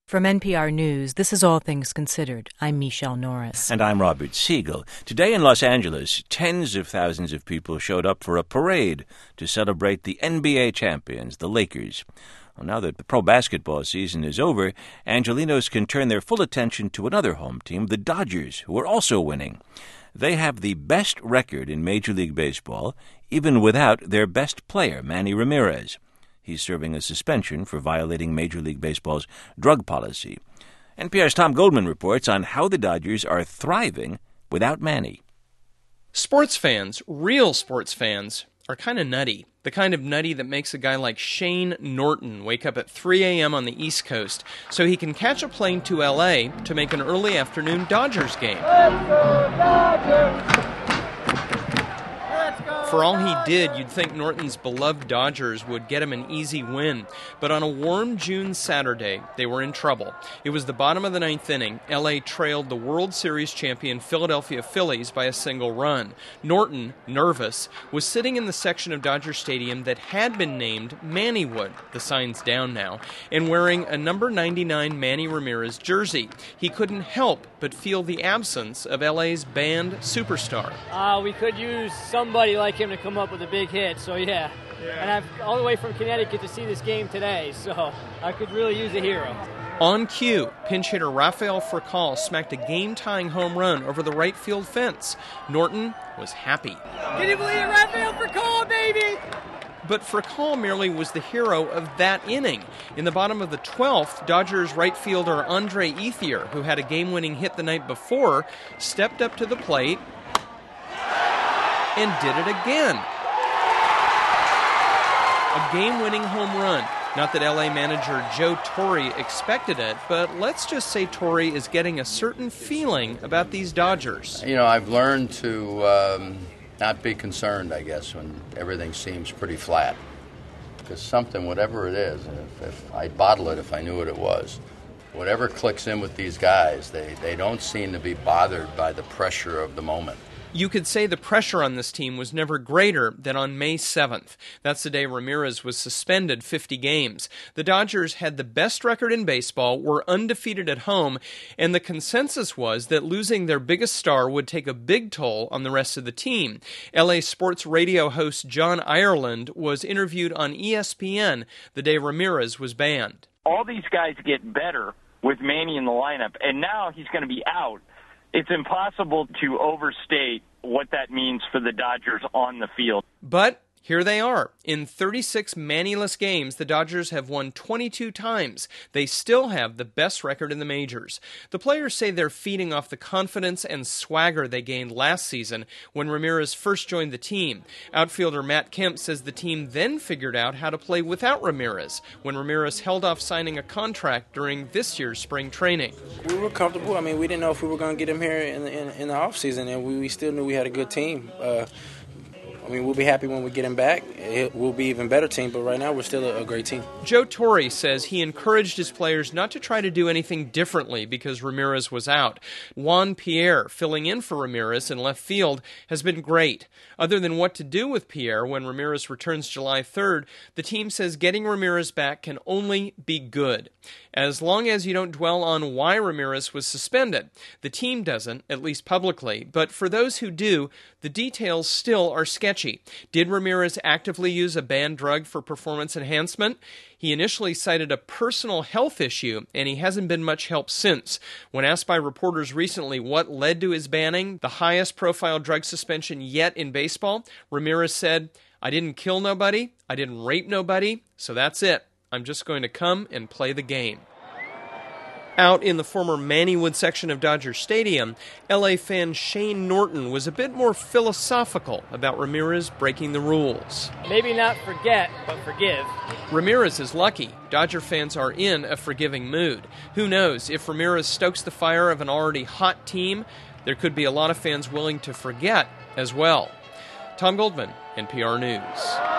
From NPR News, this is All Things Considered. I'm Michelle Norris. And I'm Robert Siegel. Today in Los Angeles, tens of thousands of people showed up for a parade to celebrate the NBA champions, the Lakers. Well, now that the pro basketball season is over, Angelenos can turn their full attention to another home team, the Dodgers, who are also winning. They have the best record in Major League Baseball, even without their best player, Manny Ramirez. He's serving a suspension for violating Major League Baseball's drug policy. NPR's Tom Goldman reports on how the Dodgers are thriving without Manny. Sports fans, real sports fans, are kind of nutty. The kind of nutty that makes a guy like Shane Norton wake up at 3 a.m. on the East Coast so he can catch a plane to L.A. to make an early afternoon Dodgers game. Let's go, Dodgers! For all he did, you'd think Norton's beloved Dodgers would get him an easy win. But on a warm June Saturday, they were in trouble. It was the bottom of the ninth inning. L.A. trailed the World Series champion Philadelphia Phillies by a single run. Norton, nervous, was sitting in the section of Dodger Stadium that had been named Mannywood, the sign's down now, and wearing a number 99 Manny Ramirez jersey. He couldn't help but feel the absence of L.A.'s banned superstar. We could use somebody like him to come up with a big hit, so yeah. And I'm all the way from Connecticut to see this game today, so I could really use a hero. On cue, pinch hitter Rafael Furcal smacked a game-tying home run over the right field fence. Norton was happy. Can you believe it, Rafael Furcal, baby? But Furcal merely was the hero of that inning. In the bottom of the 12th, Dodgers right fielder Andre Ethier, who had a game-winning hit the night before, stepped up to the plate and did it again. A game-winning home run. Not that LA manager Joe Torre expected it, but let's just say Torre is getting a certain feeling about these Dodgers. You know, I've learned to not be concerned, I guess, when everything seems pretty flat. Because something, whatever it is, if I'd bottle it if I knew what it was. Whatever clicks in with these guys, they don't seem to be bothered by the pressure of the moment. You could say the pressure on this team was never greater than on May 7th. That's the day Ramirez was suspended 50 games. The Dodgers had the best record in baseball, were undefeated at home, and the consensus was that losing their biggest star would take a big toll on the rest of the team. LA sports radio host John Ireland was interviewed on ESPN the day Ramirez was banned. All these guys get better with Manny in the lineup, and now he's going to be out. It's impossible to overstate what that means for the Dodgers on the field. But here they are. In 36 Manny-less games, the Dodgers have won 22 times. They still have the best record in the majors. The players say they're feeding off the confidence and swagger they gained last season when Ramirez first joined the team. Outfielder Matt Kemp says the team then figured out how to play without Ramirez when Ramirez held off signing a contract during this year's spring training. We were comfortable. I mean, we didn't know if we were going to get him here in the offseason, and we still knew we had a good team. I mean, we'll be happy when we get him back. It will be an even better team, but right now we're still a great team. Joe Torre says he encouraged his players not to try to do anything differently because Ramirez was out. Juan Pierre, filling in for Ramirez in left field, has been great. Other than what to do with Pierre when Ramirez returns July 3rd, the team says getting Ramirez back can only be good, as long as you don't dwell on why Ramirez was suspended. The team doesn't, at least publicly, but for those who do, the details still are sketchy. Did Ramirez actively use a banned drug for performance enhancement? He initially cited a personal health issue, and he hasn't been much help since. When asked by reporters recently what led to his banning, the highest profile drug suspension yet in baseball, Ramirez said, "I didn't kill nobody, I didn't rape nobody, so that's it. I'm just going to come and play the game." Out in the former Mannywood section of Dodger Stadium, LA fan Shane Norton was a bit more philosophical about Ramirez breaking the rules. Maybe not forget, but forgive. Ramirez is lucky. Dodger fans are in a forgiving mood. Who knows, if Ramirez stokes the fire of an already hot team, there could be a lot of fans willing to forget as well. Tom Goldman, NPR News.